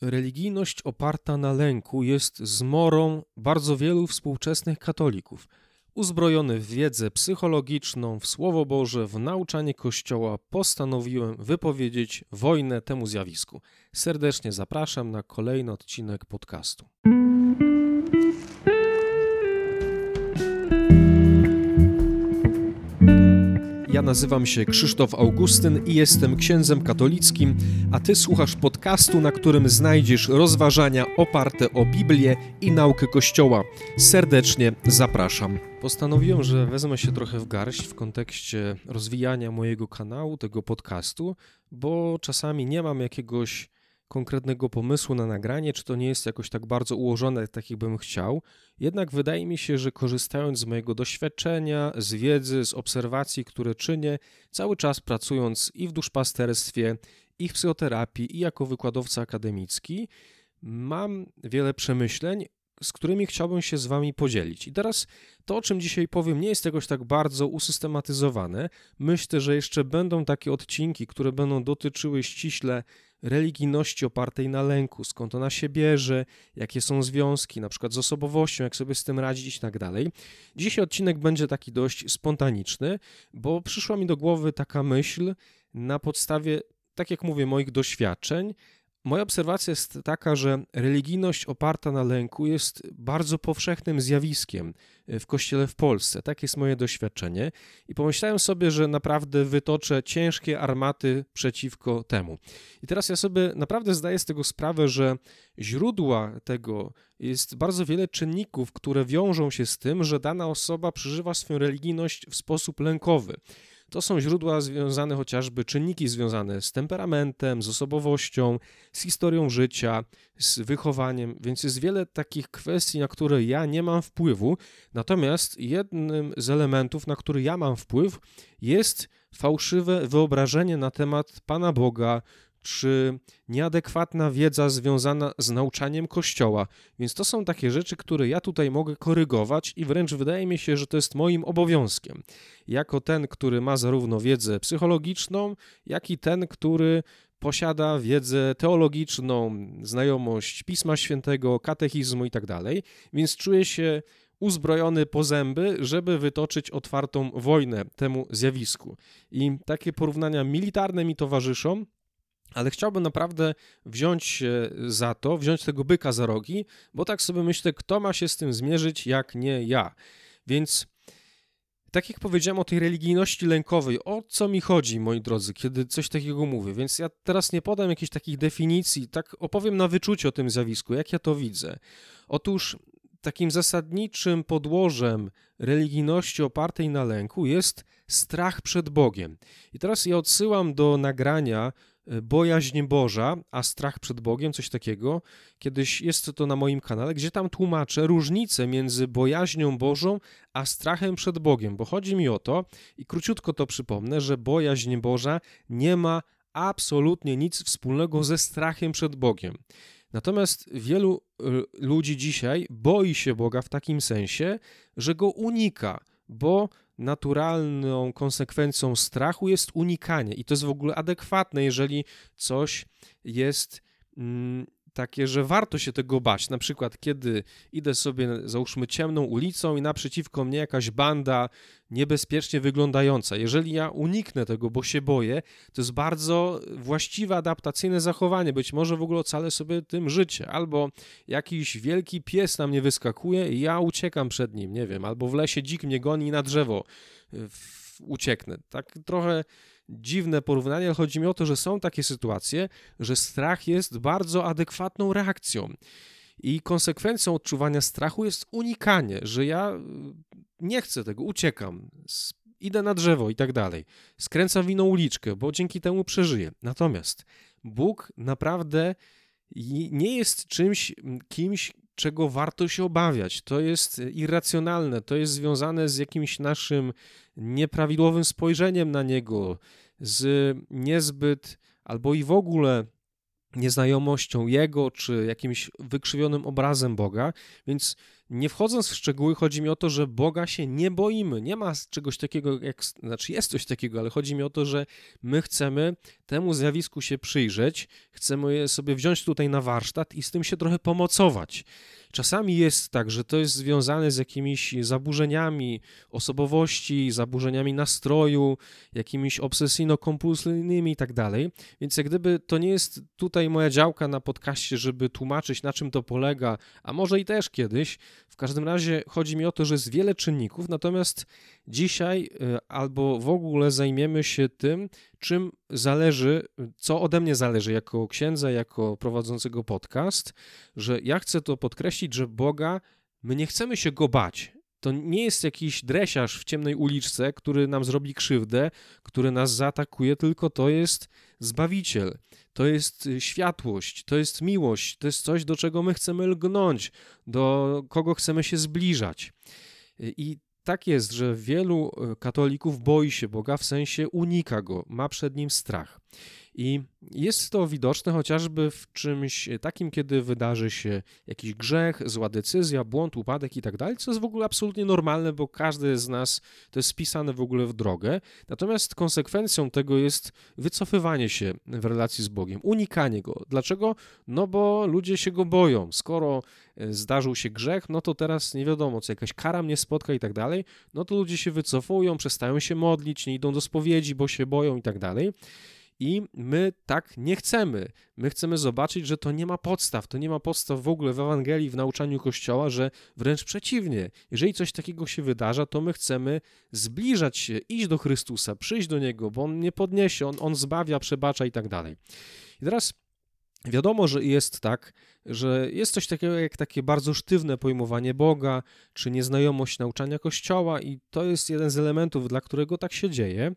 Religijność oparta na lęku jest zmorą bardzo wielu współczesnych katolików. Uzbrojony w wiedzę psychologiczną, w Słowo Boże, w nauczanie Kościoła, postanowiłem wypowiedzieć wojnę temu zjawisku. Serdecznie zapraszam na kolejny odcinek podcastu. Ja nazywam się Krzysztof Augustyn i jestem księdzem katolickim, a Ty słuchasz podcastu, na którym znajdziesz rozważania oparte o Biblię i naukę Kościoła. Serdecznie zapraszam. Postanowiłem, że wezmę się trochę w garść w kontekście rozwijania mojego kanału, tego podcastu, bo czasami nie mam jakiegoś konkretnego pomysłu na nagranie, czy to nie jest jakoś tak bardzo ułożone, tak jakbym chciał. Jednak wydaje mi się, że korzystając z mojego doświadczenia, z wiedzy, z obserwacji, które czynię, cały czas pracując i w duszpasterstwie, i w psychoterapii, i jako wykładowca akademicki, mam wiele przemyśleń, z którymi chciałbym się z Wami podzielić. I teraz to, o czym dzisiaj powiem, nie jest jakoś tak bardzo usystematyzowane. Myślę, że jeszcze będą takie odcinki, które będą dotyczyły ściśle religijności opartej na lęku, skąd ona się bierze, jakie są związki, na przykład z osobowością, jak sobie z tym radzić i tak dalej. Dzisiaj odcinek będzie taki dość spontaniczny, bo przyszła mi do głowy taka myśl na podstawie, tak jak mówię, moich doświadczeń. Moja obserwacja jest taka, że religijność oparta na lęku jest bardzo powszechnym zjawiskiem w Kościele w Polsce. Tak jest moje doświadczenie i pomyślałem sobie, że naprawdę wytoczę ciężkie armaty przeciwko temu. I teraz ja sobie naprawdę zdaję z tego sprawę, że źródła tego jest bardzo wiele czynników, które wiążą się z tym, że dana osoba przeżywa swoją religijność w sposób lękowy. To są źródła związane chociażby, czynniki związane z temperamentem, z osobowością, z historią życia, z wychowaniem, więc jest wiele takich kwestii, na które ja nie mam wpływu, natomiast jednym z elementów, na który ja mam wpływ, jest fałszywe wyobrażenie na temat Pana Boga, czy nieadekwatna wiedza związana z nauczaniem Kościoła. Więc to są takie rzeczy, które ja tutaj mogę korygować i wręcz wydaje mi się, że to jest moim obowiązkiem. Jako ten, który ma zarówno wiedzę psychologiczną, jak i ten, który posiada wiedzę teologiczną, znajomość Pisma Świętego, katechizmu i tak dalej. Więc czuję się uzbrojony po zęby, żeby wytoczyć otwartą wojnę temu zjawisku. I takie porównania militarne mi towarzyszą, ale chciałbym naprawdę wziąć się za to, wziąć tego byka za rogi, bo tak sobie myślę, kto ma się z tym zmierzyć, jak nie ja. Więc tak jak powiedziałem o tej religijności lękowej, o co mi chodzi, moi drodzy, kiedy coś takiego mówię, więc ja teraz nie podam jakichś takich definicji, tak opowiem na wyczucie o tym zjawisku, jak ja to widzę. Otóż takim zasadniczym podłożem religijności opartej na lęku jest strach przed Bogiem. I teraz ja odsyłam do nagrania Bojaźń Boża, a strach przed Bogiem, coś takiego. Kiedyś jest to na moim kanale, gdzie tam tłumaczę różnicę między bojaźnią Bożą, a strachem przed Bogiem, bo chodzi mi o to, i króciutko to przypomnę, że bojaźń Boża nie ma absolutnie nic wspólnego ze strachem przed Bogiem. Natomiast wielu ludzi dzisiaj boi się Boga w takim sensie, że go unika, bo naturalną konsekwencją strachu jest unikanie i to jest w ogóle adekwatne, jeżeli coś jest takie, że warto się tego bać. Na przykład, kiedy idę sobie, załóżmy, ciemną ulicą i naprzeciwko mnie jakaś banda niebezpiecznie wyglądająca. Jeżeli ja uniknę tego, bo się boję, to jest bardzo właściwe, adaptacyjne zachowanie. Być może w ogóle ocalę sobie tym życie. Albo jakiś wielki pies na mnie wyskakuje i ja uciekam przed nim, nie wiem. Albo w lesie dzik mnie goni i na drzewo ucieknę. Tak trochę dziwne porównanie, ale chodzi mi o to, że są takie sytuacje, że strach jest bardzo adekwatną reakcją i konsekwencją odczuwania strachu jest unikanie, że ja nie chcę tego, uciekam, idę na drzewo i tak dalej, skręcam w inną uliczkę, bo dzięki temu przeżyję. Natomiast Bóg naprawdę nie jest kimś, czego warto się obawiać. To jest irracjonalne, to jest związane z jakimś naszym nieprawidłowym spojrzeniem na Niego, z niezbyt albo i w ogóle nieznajomością Jego, czy jakimś wykrzywionym obrazem Boga, więc nie wchodząc w szczegóły, chodzi mi o to, że Boga się nie boimy. Nie ma czegoś takiego, jest coś takiego, ale chodzi mi o to, że my chcemy temu zjawisku się przyjrzeć, chcemy je sobie wziąć tutaj na warsztat i z tym się trochę pomocować. Czasami jest tak, że to jest związane z jakimiś zaburzeniami osobowości, zaburzeniami nastroju, jakimiś obsesyjno-kompulsyjnymi i tak dalej, więc jak gdyby to nie jest tutaj moja działka na podcaście, żeby tłumaczyć, na czym to polega, a może i też kiedyś. W każdym razie chodzi mi o to, że jest wiele czynników, natomiast dzisiaj albo w ogóle zajmiemy się tym, czym zależy, co ode mnie zależy jako księdza, jako prowadzącego podcast, że ja chcę to podkreślić, że Boga, my nie chcemy się Go bać. To nie jest jakiś dresiarz w ciemnej uliczce, który nam zrobi krzywdę, który nas zaatakuje, tylko to jest Zbawiciel, to jest światłość, to jest miłość, to jest coś, do czego my chcemy lgnąć, do kogo chcemy się zbliżać. I tak jest, że wielu katolików boi się Boga, w sensie unika Go, ma przed Nim strach. I jest to widoczne chociażby w czymś takim, kiedy wydarzy się jakiś grzech, zła decyzja, błąd, upadek i tak dalej, co jest w ogóle absolutnie normalne, bo każdy z nas to jest wpisane w ogóle w drogę. Natomiast konsekwencją tego jest wycofywanie się w relacji z Bogiem, unikanie Go. Dlaczego? No bo ludzie się Go boją. Skoro zdarzył się grzech, no to teraz nie wiadomo, co jakaś kara mnie spotka i tak dalej, no to ludzie się wycofują, przestają się modlić, nie idą do spowiedzi, bo się boją i tak dalej. I my tak nie chcemy. My chcemy zobaczyć, że to nie ma podstaw w ogóle w Ewangelii, w nauczaniu Kościoła, że wręcz przeciwnie. Jeżeli coś takiego się wydarza, to my chcemy zbliżać się, iść do Chrystusa, przyjść do Niego, bo On nie podniesie, On zbawia, przebacza i tak dalej. I teraz wiadomo, że jest tak, że jest coś takiego jak takie bardzo sztywne pojmowanie Boga, czy nieznajomość nauczania Kościoła i to jest jeden z elementów, dla którego tak się dzieje.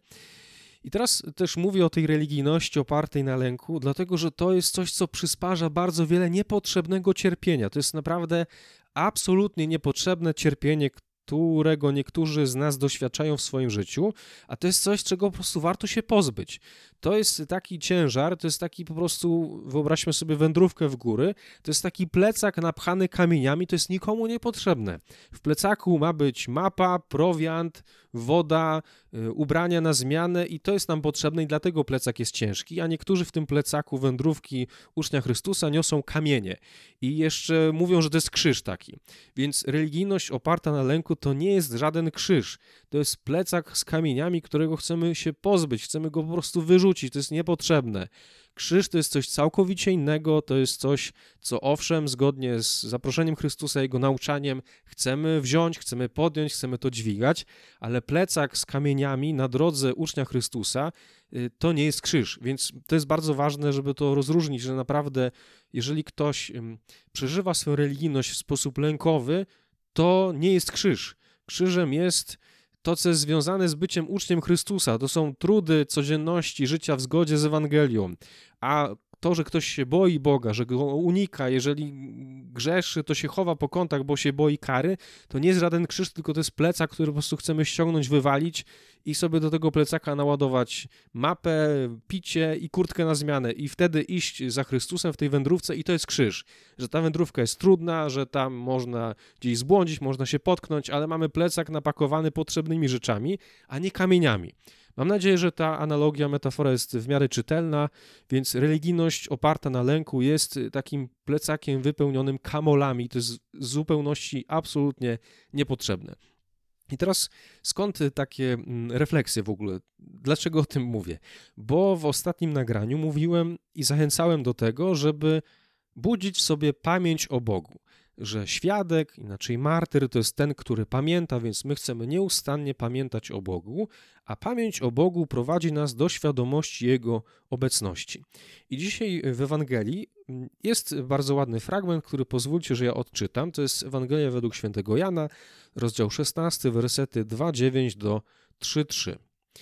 I teraz też mówię o tej religijności opartej na lęku, dlatego że to jest coś, co przysparza bardzo wiele niepotrzebnego cierpienia. To jest naprawdę absolutnie niepotrzebne cierpienie, którego niektórzy z nas doświadczają w swoim życiu, a to jest coś, czego po prostu warto się pozbyć. To jest taki ciężar, to jest taki po prostu, wyobraźmy sobie wędrówkę w góry, to jest taki plecak napchany kamieniami, to jest nikomu niepotrzebne. W plecaku ma być mapa, prowiant, woda, ubrania na zmianę i to jest nam potrzebne i dlatego plecak jest ciężki, a niektórzy w tym plecaku wędrówki ucznia Chrystusa niosą kamienie i jeszcze mówią, że to jest krzyż taki. Więc religijność oparta na lęku to nie jest żaden krzyż, to jest plecak z kamieniami, którego chcemy się pozbyć, chcemy go po prostu wyrzucić, to jest niepotrzebne. Krzyż to jest coś całkowicie innego, to jest coś, co owszem, zgodnie z zaproszeniem Chrystusa, Jego nauczaniem, chcemy wziąć, chcemy podjąć, chcemy to dźwigać, ale plecak z kamieniami na drodze ucznia Chrystusa to nie jest krzyż, więc to jest bardzo ważne, żeby to rozróżnić, że naprawdę, jeżeli ktoś przeżywa swoją religijność w sposób lękowy, to nie jest krzyż. Krzyżem jest to, co jest związane z byciem uczniem Chrystusa. To są trudy codzienności, życia w zgodzie z Ewangelią. A to, że ktoś się boi Boga, że go unika, jeżeli grzeszy, to się chowa po kątach, bo się boi kary, to nie jest żaden krzyż, tylko to jest plecak, który po prostu chcemy ściągnąć, wywalić i sobie do tego plecaka naładować mapę, picie i kurtkę na zmianę i wtedy iść za Chrystusem w tej wędrówce i to jest krzyż. Że ta wędrówka jest trudna, że tam można gdzieś zbłądzić, można się potknąć, ale mamy plecak napakowany potrzebnymi rzeczami, a nie kamieniami. Mam nadzieję, że ta analogia, metafora jest w miarę czytelna, więc religijność oparta na lęku jest takim plecakiem wypełnionym kamolami. To jest w zupełności absolutnie niepotrzebne. I teraz skąd takie refleksje w ogóle? Dlaczego o tym mówię? Bo w ostatnim nagraniu mówiłem i zachęcałem do tego, żeby budzić w sobie pamięć o Bogu. Że świadek, inaczej martyr, to jest ten, który pamięta, więc my chcemy nieustannie pamiętać o Bogu, a pamięć o Bogu prowadzi nas do świadomości Jego obecności. I dzisiaj w Ewangelii jest bardzo ładny fragment, który pozwólcie, że ja odczytam. To jest Ewangelia według świętego Jana, rozdział 16, wersety 2,9 do 3,3.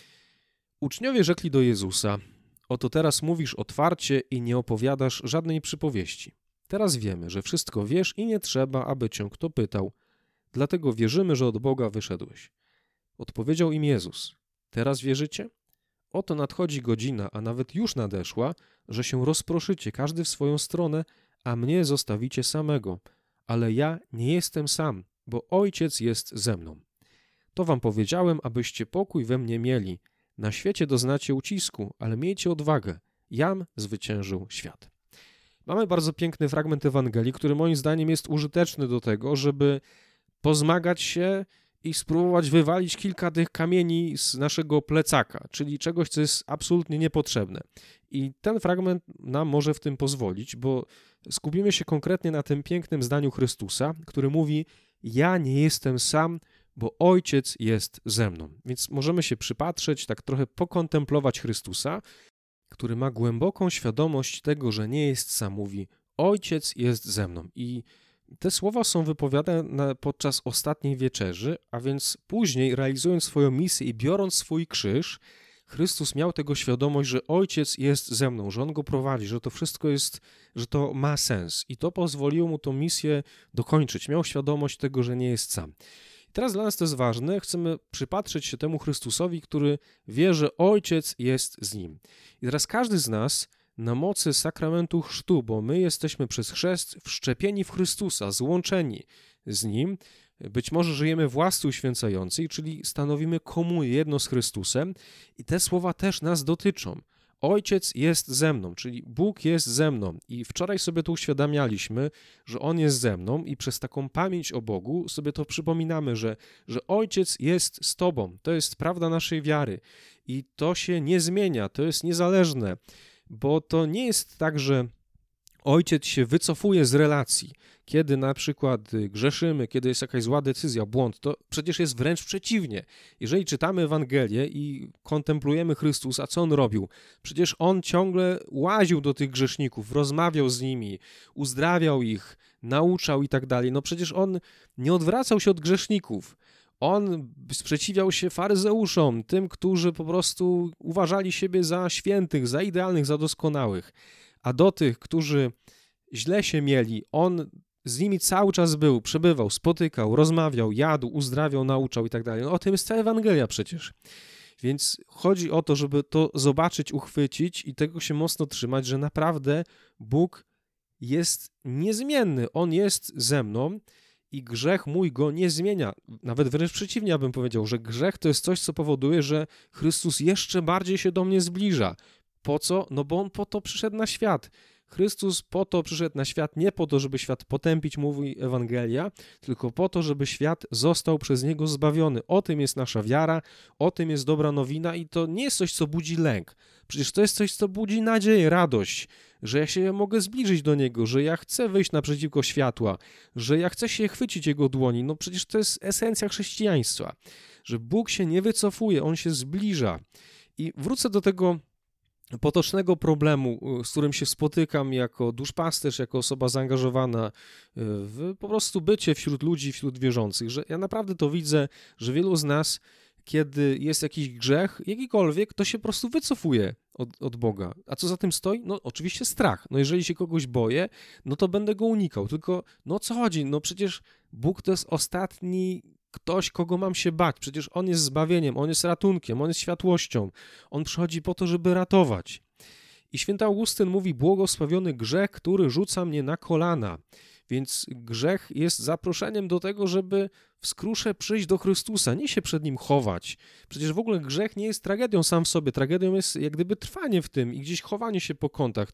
Uczniowie rzekli do Jezusa: oto teraz mówisz otwarcie i nie opowiadasz żadnej przypowieści. Teraz wiemy, że wszystko wiesz i nie trzeba, aby cię kto pytał. Dlatego wierzymy, że od Boga wyszedłeś. Odpowiedział im Jezus: teraz wierzycie? oto nadchodzi godzina, a nawet już nadeszła, że się rozproszycie, każdy w swoją stronę, a mnie zostawicie samego. Ale ja nie jestem sam, bo Ojciec jest ze mną. To wam powiedziałem, abyście pokój we mnie mieli. Na świecie doznacie ucisku, ale miejcie odwagę. Jam zwyciężył świat. Mamy bardzo piękny fragment Ewangelii, który moim zdaniem jest użyteczny do tego, żeby pozmagać się i spróbować wywalić kilka tych kamieni z naszego plecaka, czyli czegoś, co jest absolutnie niepotrzebne. I ten fragment nam może w tym pozwolić, bo skupimy się konkretnie na tym pięknym zdaniu Chrystusa, który mówi: ja nie jestem sam, bo Ojciec jest ze mną. Więc możemy się przypatrzeć, tak trochę pokontemplować Chrystusa, który ma głęboką świadomość tego, że nie jest sam. Mówi: Ojciec jest ze mną. I te słowa są wypowiadane podczas ostatniej wieczerzy, a więc później, realizując swoją misję i biorąc swój krzyż, Chrystus miał tego świadomość, że Ojciec jest ze mną, że On go prowadzi, że to wszystko jest, że to ma sens. I to pozwoliło mu tą misję dokończyć. Miał świadomość tego, że nie jest sam. I teraz dla nas to jest ważne. Chcemy przypatrzeć się temu Chrystusowi, który wie, że Ojciec jest z Nim. I teraz każdy z nas na mocy sakramentu chrztu, bo my jesteśmy przez chrzest wszczepieni w Chrystusa, złączeni z Nim, być może żyjemy w łasce uświęcającej, czyli stanowimy komunię jedno z Chrystusem i te słowa też nas dotyczą. Ojciec jest ze mną, czyli Bóg jest ze mną i wczoraj sobie to uświadamialiśmy, że On jest ze mną i przez taką pamięć o Bogu sobie to przypominamy, że Ojciec jest z Tobą. To jest prawda naszej wiary i to się nie zmienia, to jest niezależne, bo to nie jest tak, że Ojciec się wycofuje z relacji. Kiedy na przykład grzeszymy, kiedy jest jakaś zła decyzja, błąd, to przecież jest wręcz przeciwnie. Jeżeli czytamy Ewangelię i kontemplujemy Chrystusa, co On robił? Przecież On ciągle łaził do tych grzeszników, rozmawiał z nimi, uzdrawiał ich, nauczał i tak dalej. No przecież On nie odwracał się od grzeszników. On sprzeciwiał się faryzeuszom, tym, którzy po prostu uważali siebie za świętych, za idealnych, za doskonałych. A do tych, którzy źle się mieli, On z nimi cały czas był, przebywał, spotykał, rozmawiał, jadł, uzdrawiał, nauczał i tak dalej. No o tym jest cała Ewangelia przecież. Więc chodzi o to, żeby to zobaczyć, uchwycić i tego się mocno trzymać, że naprawdę Bóg jest niezmienny. On jest ze mną i grzech mój go nie zmienia. Nawet wręcz przeciwnie, ja bym powiedział, że grzech to jest coś, co powoduje, że Chrystus jeszcze bardziej się do mnie zbliża. Po co? No bo On po to przyszedł na świat. Chrystus po to przyszedł na świat, nie po to, żeby świat potępić, mówi Ewangelia, tylko po to, żeby świat został przez Niego zbawiony. O tym jest nasza wiara, o tym jest dobra nowina i to nie jest coś, co budzi lęk. Przecież to jest coś, co budzi nadzieję, radość, że ja się mogę zbliżyć do Niego, że ja chcę wyjść naprzeciwko światła, że ja chcę się chwycić Jego dłoni. No przecież to jest esencja chrześcijaństwa, że Bóg się nie wycofuje, On się zbliża. I wrócę do tego potocznego problemu, z którym się spotykam jako duszpasterz, jako osoba zaangażowana w po prostu bycie wśród ludzi, wśród wierzących, że ja naprawdę to widzę, że wielu z nas, kiedy jest jakiś grzech, jakikolwiek, to się po prostu wycofuje od Boga. A co za tym stoi? No oczywiście strach. No jeżeli się kogoś boję, no to będę go unikał. Tylko no o co chodzi? No przecież Bóg to jest ostatni ktoś, kogo mam się bać. Przecież On jest zbawieniem, On jest ratunkiem, On jest światłością. On przychodzi po to, żeby ratować. I święty Augustyn mówi: błogosławiony grzech, który rzuca mnie na kolana. Więc grzech jest zaproszeniem do tego, żeby w skrusze przyjść do Chrystusa, nie się przed Nim chować. Przecież w ogóle grzech nie jest tragedią sam w sobie. Tragedią jest jak gdyby trwanie w tym i gdzieś chowanie się po kątach.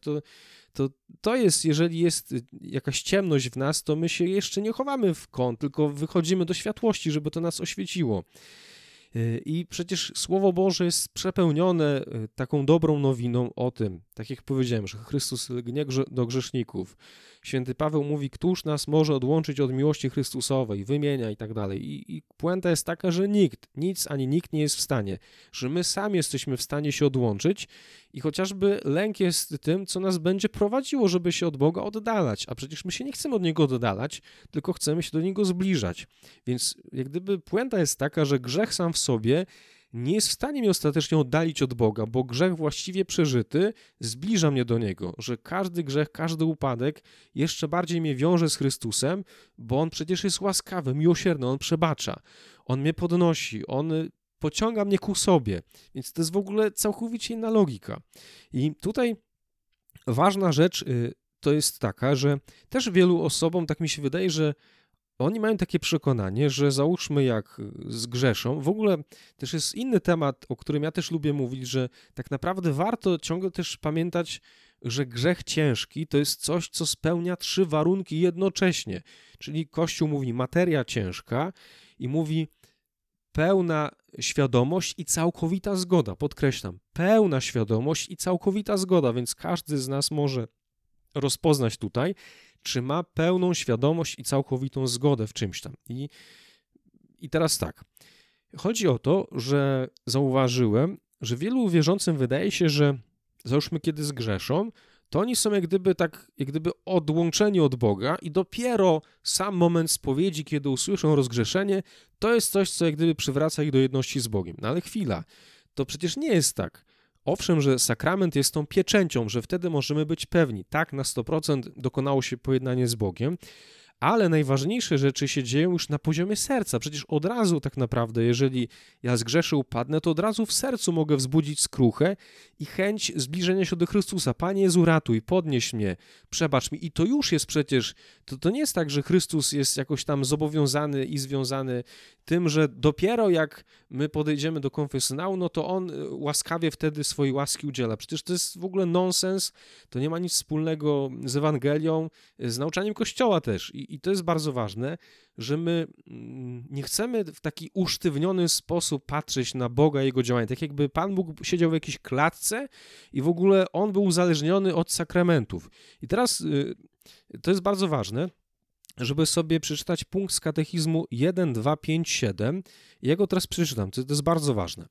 To jest, jeżeli jest jakaś ciemność w nas, to my się jeszcze nie chowamy w kąt, tylko wychodzimy do światłości, żeby to nas oświeciło. I przecież Słowo Boże jest przepełnione taką dobrą nowiną o tym, tak jak powiedziałem, że Chrystus lgnie do grzeszników. Święty Paweł mówi: któż nas może odłączyć od miłości Chrystusowej, wymienia i tak dalej. I puenta jest taka, że nic ani nikt nie jest w stanie, że my sami jesteśmy w stanie się odłączyć i chociażby lęk jest tym, co nas będzie prowadziło, żeby się od Boga oddalać, a przecież my się nie chcemy od Niego oddalać, tylko chcemy się do Niego zbliżać. Więc jak gdyby puenta jest taka, że grzech sam w sobie nie jest w stanie mnie ostatecznie oddalić od Boga, bo grzech właściwie przeżyty zbliża mnie do Niego, że każdy grzech, każdy upadek jeszcze bardziej mnie wiąże z Chrystusem, bo On przecież jest łaskawy, miłosierny, On przebacza, On mnie podnosi, On pociąga mnie ku sobie. Więc to jest w ogóle całkowicie inna logika. I tutaj ważna rzecz to jest taka, że też wielu osobom, tak mi się wydaje, że oni mają takie przekonanie, że załóżmy jak zgrzeszą, w ogóle też jest inny temat, o którym ja też lubię mówić, że tak naprawdę warto ciągle też pamiętać, że grzech ciężki to jest coś, co spełnia 3 warunki jednocześnie. Czyli Kościół mówi materia ciężka i mówi pełna świadomość i całkowita zgoda. Podkreślam, pełna świadomość i całkowita zgoda, więc każdy z nas może rozpoznać tutaj, czy ma pełną świadomość i całkowitą zgodę w czymś tam. I teraz tak, chodzi o to, że zauważyłem, że wielu wierzącym wydaje się, że załóżmy kiedy zgrzeszą, to oni są jak gdyby odłączeni od Boga i dopiero sam moment spowiedzi, kiedy usłyszą rozgrzeszenie, to jest coś, co jak gdyby przywraca ich do jedności z Bogiem. No ale chwila, to przecież nie jest tak. Owszem, że sakrament jest tą pieczęcią, że wtedy możemy być pewni, tak, na 100% dokonało się pojednanie z Bogiem, ale najważniejsze rzeczy się dzieją już na poziomie serca. Przecież od razu tak naprawdę, jeżeli ja zgrzeszę, upadnę, to od razu w sercu mogę wzbudzić skruchę i chęć zbliżenia się do Chrystusa. Panie Jezu, ratuj, podnieś mnie, przebacz mi. I to już jest przecież, to nie jest tak, że Chrystus jest jakoś tam zobowiązany i związany tym, że dopiero jak my podejdziemy do konfesjonału, no to On łaskawie wtedy swojej łaski udziela. Przecież to jest w ogóle nonsens, to nie ma nic wspólnego z Ewangelią, z nauczaniem Kościoła też. I to jest bardzo ważne, że my nie chcemy w taki usztywniony sposób patrzeć na Boga i Jego działanie. Tak jakby Pan Bóg siedział w jakiejś klatce i w ogóle On był uzależniony od sakramentów. I teraz to jest bardzo ważne, żeby sobie przeczytać punkt z katechizmu 1, 2, 5, 7. Ja go teraz przeczytam, to jest bardzo ważne.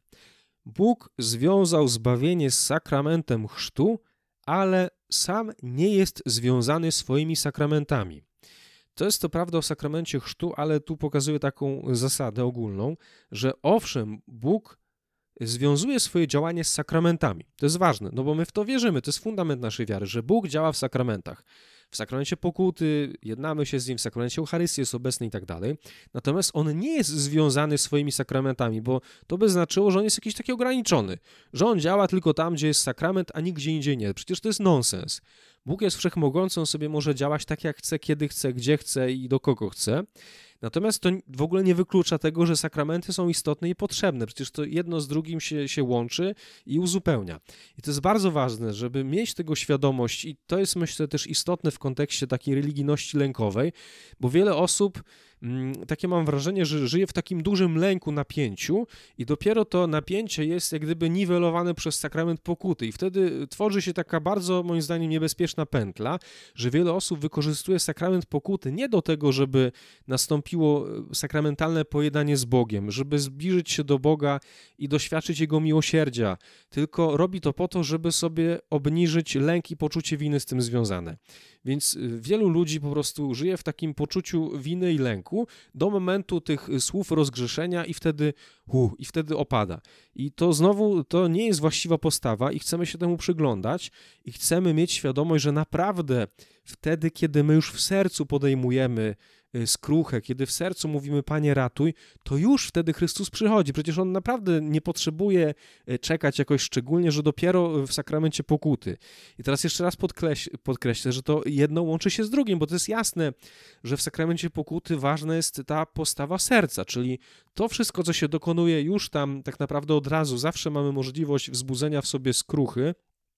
Bóg związał zbawienie z sakramentem chrztu, ale sam nie jest związany swoimi sakramentami. To jest to prawda o sakramencie chrztu, ale tu pokazuje taką zasadę ogólną, że owszem, Bóg związuje swoje działanie z sakramentami. To jest ważne, no bo my w to wierzymy, to jest fundament naszej wiary, że Bóg działa w sakramentach. W sakramencie pokuty, jednamy się z Nim, w sakramencie Eucharystii jest obecny i tak dalej. Natomiast On nie jest związany swoimi sakramentami, bo to by znaczyło, że On jest jakiś taki ograniczony, że On działa tylko tam, gdzie jest sakrament, a nigdzie indziej nie. Przecież to jest nonsens. Bóg jest wszechmogący, On sobie może działać tak, jak chce, kiedy chce, gdzie chce i do kogo chce. Natomiast to w ogóle nie wyklucza tego, że sakramenty są istotne i potrzebne. Przecież to jedno z drugim się łączy i uzupełnia. I to jest bardzo ważne, żeby mieć tego świadomość i to jest, myślę, też istotne w kontekście takiej religijności lękowej, bo wiele osób, takie mam wrażenie, że żyje w takim dużym lęku, napięciu i dopiero to napięcie jest jak gdyby niwelowane przez sakrament pokuty i wtedy tworzy się taka bardzo, moim zdaniem, niebezpieczna pętla, że wiele osób wykorzystuje sakrament pokuty nie do tego, żeby nastąpiło sakramentalne pojednanie z Bogiem, żeby zbliżyć się do Boga i doświadczyć Jego miłosierdzia, tylko robi to po to, żeby sobie obniżyć lęk i poczucie winy z tym związane. Więc wielu ludzi po prostu żyje w takim poczuciu winy i lęku do momentu tych słów rozgrzeszenia i wtedy opada. I to znowu, to nie jest właściwa postawa i chcemy się temu przyglądać i chcemy mieć świadomość, że naprawdę wtedy, kiedy my już w sercu podejmujemy skruchę, kiedy w sercu mówimy Panie ratuj, to już wtedy Chrystus przychodzi. Przecież On naprawdę nie potrzebuje czekać jakoś szczególnie, że dopiero w sakramencie pokuty. I teraz jeszcze raz podkreślę, że to jedno łączy się z drugim, bo to jest jasne, że w sakramencie pokuty ważna jest ta postawa serca, czyli to wszystko, co się dokonuje już tam tak naprawdę od razu, zawsze mamy możliwość wzbudzenia w sobie skruchy,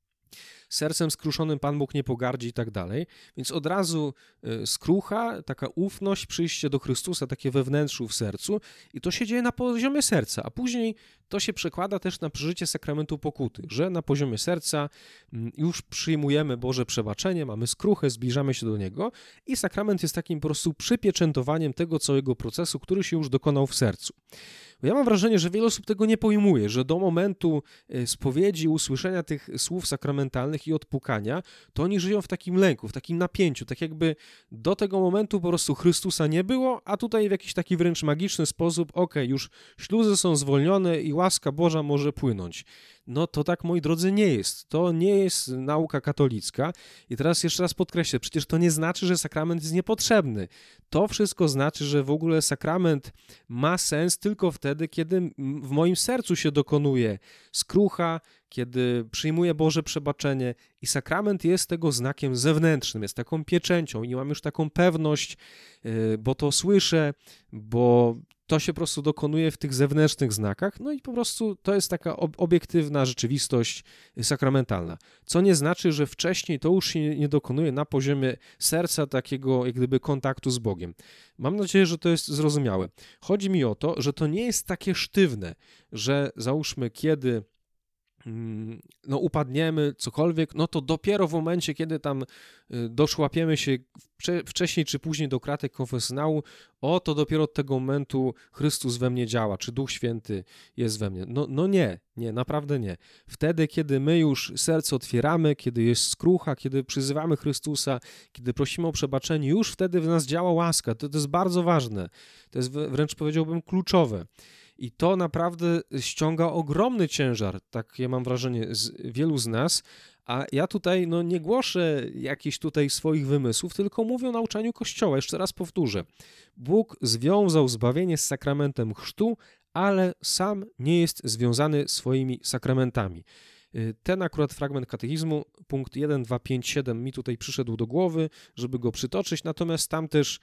sercem skruszonym Pan Bóg nie pogardzi i tak dalej, więc od razu skrucha, taka ufność, przyjście do Chrystusa, takie we wnętrzu, w sercu i to się dzieje na poziomie serca, a później to się przekłada też na przeżycie sakramentu pokuty, że na poziomie serca już przyjmujemy Boże przebaczenie, mamy skruchę, zbliżamy się do Niego i sakrament jest takim po prostu przypieczętowaniem tego całego procesu, który się już dokonał w sercu. Ja mam wrażenie, że wiele osób tego nie pojmuje, że do momentu spowiedzi, usłyszenia tych słów sakramentalnych i odpukania, to oni żyją w takim lęku, w takim napięciu, tak jakby do tego momentu po prostu Chrystusa nie było, a tutaj w jakiś taki wręcz magiczny sposób, już śluzy są zwolnione i łaska Boża może płynąć. No to tak, moi drodzy, nie jest. To nie jest nauka katolicka. I teraz jeszcze raz podkreślę, przecież to nie znaczy, że sakrament jest niepotrzebny. To wszystko znaczy, że w ogóle sakrament ma sens tylko wtedy, kiedy w moim sercu się dokonuje skrucha, kiedy przyjmuję Boże przebaczenie i sakrament jest tego znakiem zewnętrznym, jest taką pieczęcią i mam już taką pewność, bo to słyszę, bo to się po prostu dokonuje w tych zewnętrznych znakach, no i po prostu to jest taka obiektywna rzeczywistość sakramentalna. Co nie znaczy, że wcześniej to już się nie dokonuje na poziomie serca takiego jak gdyby kontaktu z Bogiem. Mam nadzieję, że to jest zrozumiałe. Chodzi mi o to, że to nie jest takie sztywne, że załóżmy kiedy upadniemy, cokolwiek, no to dopiero w momencie, kiedy tam doszłapiemy się wcześniej czy później do kratek konfesjonału, to dopiero od tego momentu Chrystus we mnie działa, czy Duch Święty jest we mnie. No nie, naprawdę nie. Wtedy, kiedy my już serce otwieramy, kiedy jest skrucha, kiedy przyzywamy Chrystusa, kiedy prosimy o przebaczenie, już wtedy w nas działa łaska. To jest bardzo ważne. To jest wręcz powiedziałbym kluczowe. I to naprawdę ściąga ogromny ciężar, tak ja mam wrażenie, wielu z nas, a ja tutaj nie głoszę jakichś tutaj swoich wymysłów, tylko mówię o nauczaniu Kościoła. Jeszcze raz powtórzę. Bóg związał zbawienie z sakramentem chrztu, ale sam nie jest związany swoimi sakramentami. Ten akurat fragment katechizmu, punkt 1, 2, 5, 7 mi tutaj przyszedł do głowy, żeby go przytoczyć, natomiast tam też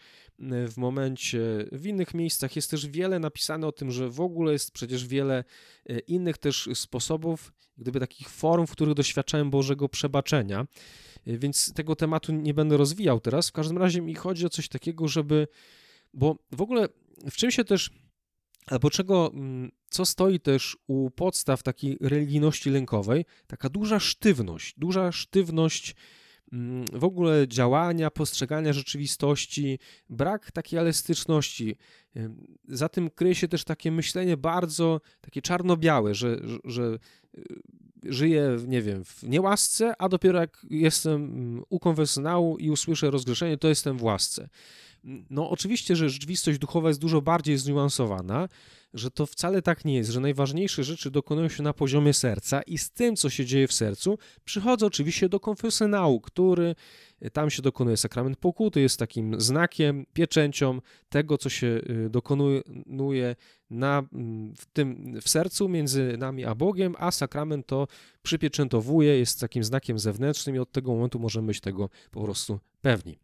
w innych miejscach jest też wiele napisane o tym, że w ogóle jest przecież wiele innych też sposobów, gdyby takich form, w których doświadczałem Bożego przebaczenia, więc tego tematu nie będę rozwijał teraz. W każdym razie mi chodzi o coś takiego, bo w ogóle w czym się też, albo co stoi też u podstaw takiej religijności lękowej, taka duża sztywność w ogóle działania, postrzegania rzeczywistości, brak takiej elastyczności. Za tym kryje się też takie myślenie bardzo takie czarno-białe, że żyję, nie wiem, w niełasce, a dopiero jak jestem u konfesjonału i usłyszę rozgrzeszenie, to jestem w łasce. No oczywiście, że rzeczywistość duchowa jest dużo bardziej zniuansowana, że to wcale tak nie jest, że najważniejsze rzeczy dokonują się na poziomie serca i z tym, co się dzieje w sercu, przychodzę oczywiście do konfesjonału, który tam się dokonuje sakrament pokuty, jest takim znakiem, pieczęcią tego, co się dokonuje w sercu między nami a Bogiem, a sakrament to przypieczętowuje, jest takim znakiem zewnętrznym i od tego momentu możemy być tego po prostu pewni.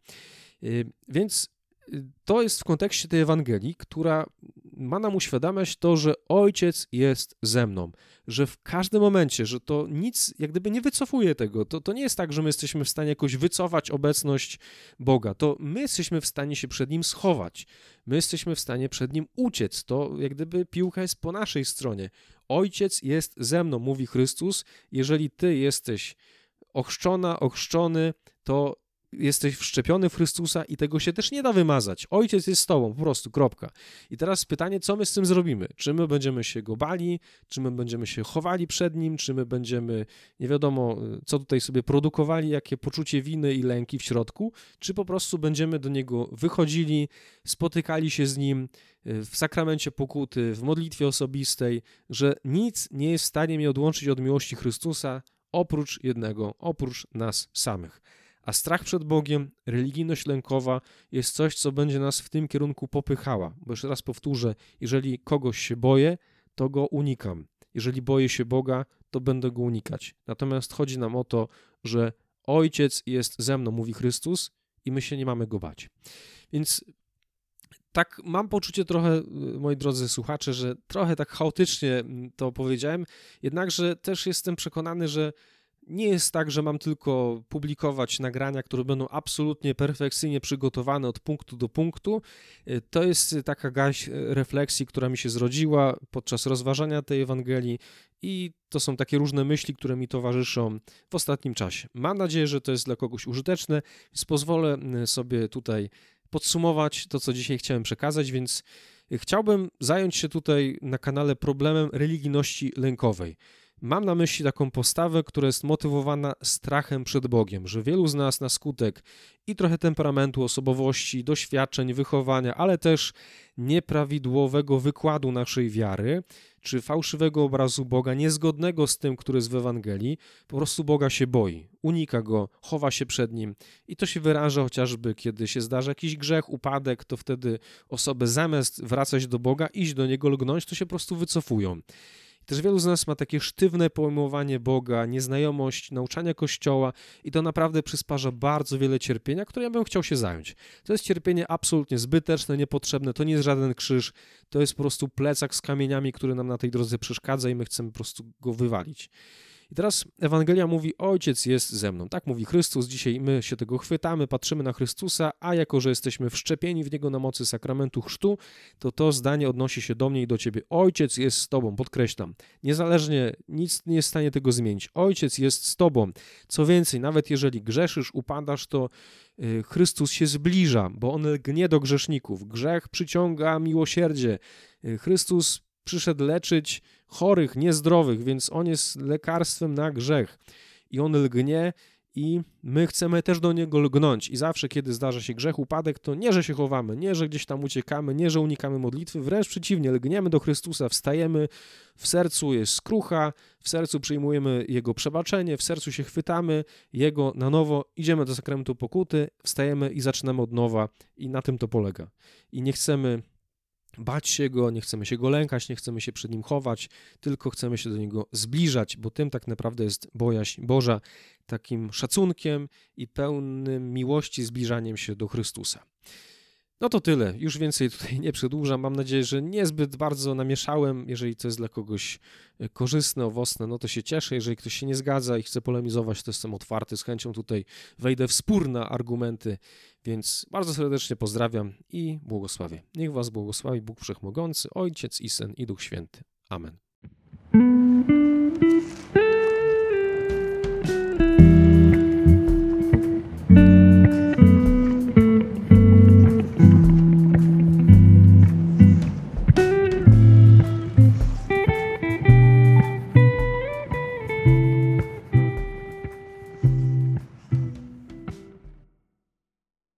Więc to jest w kontekście tej Ewangelii, która ma nam uświadamiać to, że Ojciec jest ze mną, że w każdym momencie, że to nic jak gdyby nie wycofuje tego, to nie jest tak, że my jesteśmy w stanie jakoś wycofać obecność Boga, to my jesteśmy w stanie się przed Nim schować, my jesteśmy w stanie przed Nim uciec, to jak gdyby piłka jest po naszej stronie. Ojciec jest ze mną, mówi Chrystus, jeżeli Ty jesteś ochrzczony, to jesteś wszczepiony w Chrystusa i tego się też nie da wymazać. Ojciec jest z tobą, po prostu, kropka. I teraz pytanie, co my z tym zrobimy? Czy my będziemy się go bali, czy my będziemy się chowali przed nim, czy my będziemy, nie wiadomo, co tutaj sobie produkowali, jakie poczucie winy i lęki w środku, czy po prostu będziemy do niego wychodzili, spotykali się z nim w sakramencie pokuty, w modlitwie osobistej, że nic nie jest w stanie mnie odłączyć od miłości Chrystusa, oprócz jednego, oprócz nas samych. A strach przed Bogiem, religijność lękowa jest coś, co będzie nas w tym kierunku popychała. Bo jeszcze raz powtórzę, jeżeli kogoś się boję, to go unikam. Jeżeli boję się Boga, to będę go unikać. Natomiast chodzi nam o to, że Ojciec jest ze mną, mówi Chrystus, i my się nie mamy go bać. Więc tak mam poczucie trochę, moi drodzy słuchacze, że trochę tak chaotycznie to powiedziałem, jednakże też jestem przekonany, że nie jest tak, że mam tylko publikować nagrania, które będą absolutnie perfekcyjnie przygotowane od punktu do punktu. To jest taka gaź refleksji, która mi się zrodziła podczas rozważania tej Ewangelii i to są takie różne myśli, które mi towarzyszą w ostatnim czasie. Mam nadzieję, że to jest dla kogoś użyteczne, więc pozwolę sobie tutaj podsumować to, co dzisiaj chciałem przekazać, więc chciałbym zająć się tutaj na kanale problemem religijności lękowej. Mam na myśli taką postawę, która jest motywowana strachem przed Bogiem, że wielu z nas na skutek i trochę temperamentu, osobowości, doświadczeń, wychowania, ale też nieprawidłowego wykładu naszej wiary, czy fałszywego obrazu Boga, niezgodnego z tym, który jest w Ewangelii, po prostu Boga się boi, unika Go, chowa się przed Nim i to się wyraża chociażby, kiedy się zdarza jakiś grzech, upadek, to wtedy osoby zamiast wracać do Boga, iść do Niego, lgnąć, to się po prostu wycofują. Też wielu z nas ma takie sztywne pojmowanie Boga, nieznajomość nauczania Kościoła i to naprawdę przysparza bardzo wiele cierpienia, które ja bym chciał się zająć. To jest cierpienie absolutnie zbyteczne, niepotrzebne, to nie jest żaden krzyż, to jest po prostu plecak z kamieniami, który nam na tej drodze przeszkadza i my chcemy po prostu go wywalić. I teraz Ewangelia mówi, Ojciec jest ze mną. Tak mówi Chrystus, dzisiaj my się tego chwytamy, patrzymy na Chrystusa, a jako, że jesteśmy wszczepieni w Niego na mocy sakramentu chrztu, to zdanie odnosi się do mnie i do Ciebie. Ojciec jest z Tobą, podkreślam. Niezależnie, nic nie jest w stanie tego zmienić. Ojciec jest z Tobą. Co więcej, nawet jeżeli grzeszysz, upadasz, to Chrystus się zbliża, bo On lgnie do grzeszników. Grzech przyciąga miłosierdzie. Chrystus przyszedł leczyć chorych, niezdrowych, więc On jest lekarstwem na grzech i On lgnie i my chcemy też do Niego lgnąć i zawsze, kiedy zdarza się grzech, upadek, to nie, że się chowamy, nie, że gdzieś tam uciekamy, nie, że unikamy modlitwy, wręcz przeciwnie, lgniemy do Chrystusa, wstajemy, w sercu jest skrucha, w sercu przyjmujemy Jego przebaczenie, w sercu się chwytamy Jego na nowo, idziemy do sakramentu pokuty, wstajemy i zaczynamy od nowa i na tym to polega. I nie chcemy bać się Go, nie chcemy się Go lękać, nie chcemy się przed Nim chować, tylko chcemy się do Niego zbliżać, bo tym tak naprawdę jest bojaźń Boża, takim szacunkiem i pełnym miłości zbliżaniem się do Chrystusa. No to tyle, już więcej tutaj nie przedłużam, mam nadzieję, że niezbyt bardzo namieszałem, jeżeli to jest dla kogoś korzystne, owocne, no to się cieszę, jeżeli ktoś się nie zgadza i chce polemizować, to jestem otwarty, z chęcią tutaj wejdę w spór na argumenty, więc bardzo serdecznie pozdrawiam i błogosławię. Niech was błogosławi Bóg Wszechmogący, Ojciec i Syn i Duch Święty. Amen.